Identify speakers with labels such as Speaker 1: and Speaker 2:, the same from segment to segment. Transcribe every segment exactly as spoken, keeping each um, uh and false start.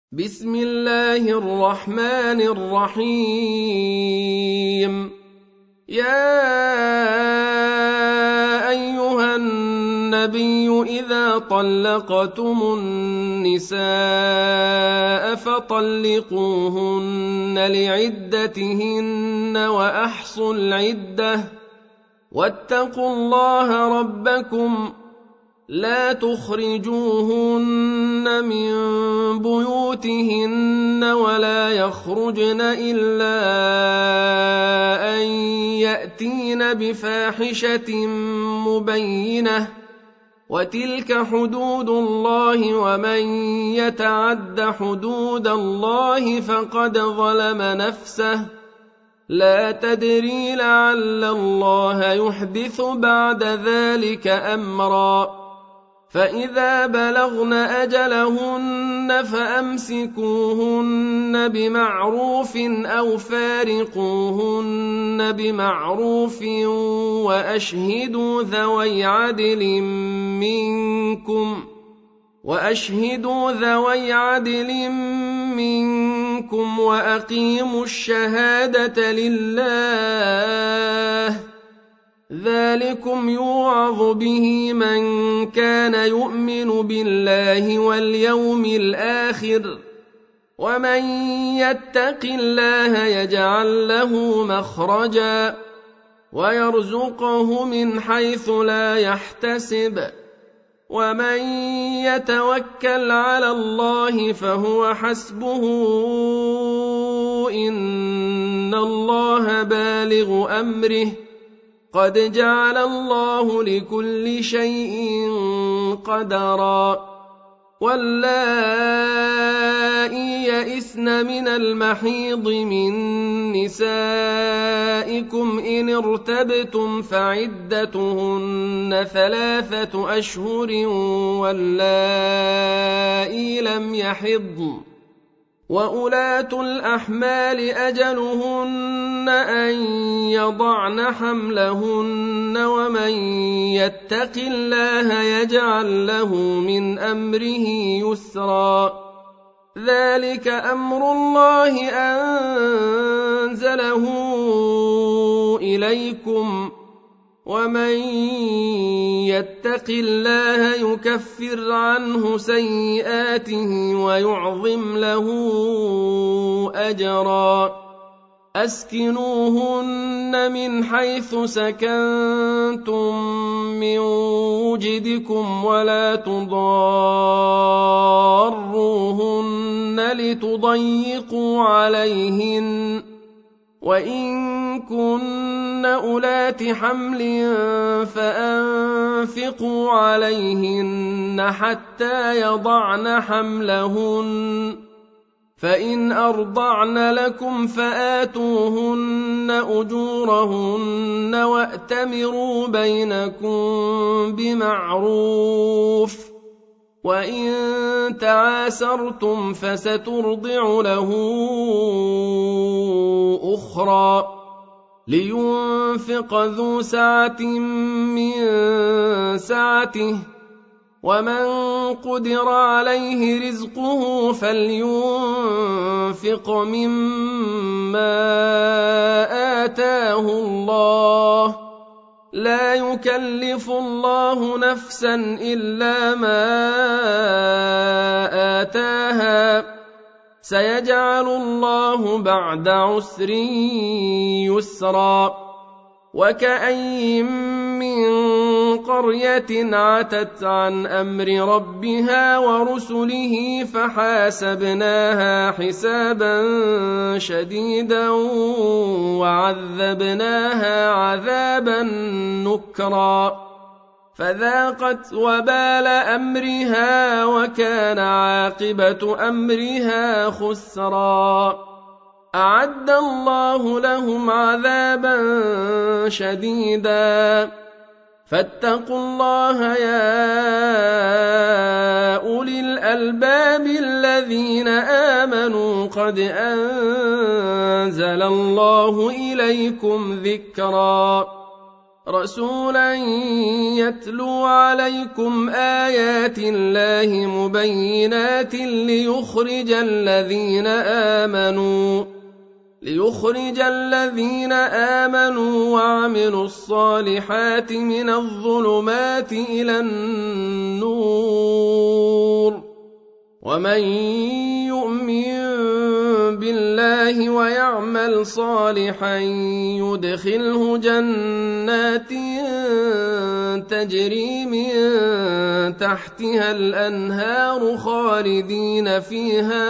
Speaker 1: بسم الله الرحمن الرحيم. يا أيها النبي إذا طلقتم النساء فطلقوهن لعدتهن وأحصوا العدة واتقوا الله ربكم لا تخرجوهن من بيوتهن ولا يخرجن إلا أن يأتين بفاحشة مبينة وتلك حدود الله ومن يتعد حدود الله فقد ظلم نفسه لا تدري لعل الله يحدث بعد ذلك أمرا فإذا بلغن أجلهن فأمسكوهن بمعروف أو فارقوهن بمعروف وأشهدوا ذوي عدل منكم وأشهدوا ذوي عدل منكم وأقيموا الشهادة لله ذلكم يوعظ به من كان يؤمن بالله واليوم الآخر ومن يتق الله يجعل له مخرجا ويرزقه من حيث لا يحتسب ومن يتوكل على الله فهو حسبه إن الله بالغ أمره قد جعل الله لكل شيء قدرا واللائي يئسن من المحيض من نسائكم إن ارتبتم فعدتهن ثلاثة أشهر واللائي لم يحضن وأولاة الأحمال أجلهن أن يضعن حملهن ومن يتق الله يجعل له من أمره يسرا ذلك أمر الله أنزله إليكم ومن يتق الله يكفر عنه سيئاته ويعظم له أجرا أسكنوهن من حيث سكنتم من وجدكم ولا تضاروهن لتضيقوا عليهن وإن كن أولات حمل فأنفقوا عليهن حتى يضعن حملهن فإن أرضعن لكم فآتوهن أجورهن وأتمروا بينكم بمعروف وإن تعاسرتم فسترضع له أخرى لينفق ذو سعة من سعته ومن قدر عليه رزقه فلينفق مما آتاه الله لا يكلف الله نفسا إلا ما آتاها سيجعل الله بعد عسر يسرا وكأي من قرية عتت عن أمر ربها ورسله فحاسبناها حسابا شديدا وعذبناها عذابا نكرا فذاقت وبال أمرها وكان عاقبة أمرها خسرا أعد الله لهم عذابا شديدا فاتقوا الله يا أولي الألباب الذين آمنوا قد أنزل الله إليكم ذكرا رسولا يتلو عليكم آيات الله مبينات ليخرج الذين آمنوا ليخرج الذين آمنوا وعملوا الصالحات من الظلمات إلى النور ومن يؤمن بالله ويعمل صالحا يدخله جنات تجري من تحتها الأنهار خالدين فيها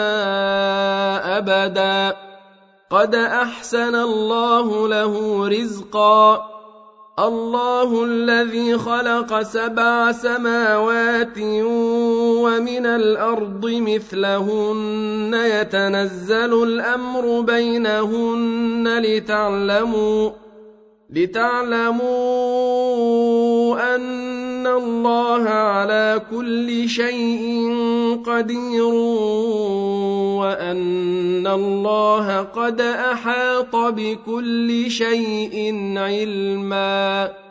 Speaker 1: أبدا قد أحسن الله له رزقا الله الذي خلق سبع سماوات ومن الأرض مثلهن يتنزل الأمر بينهن لتعلموا لتعلموا أن الله على كل شيء قدير وأن الله قد أحاط بكل شيء علما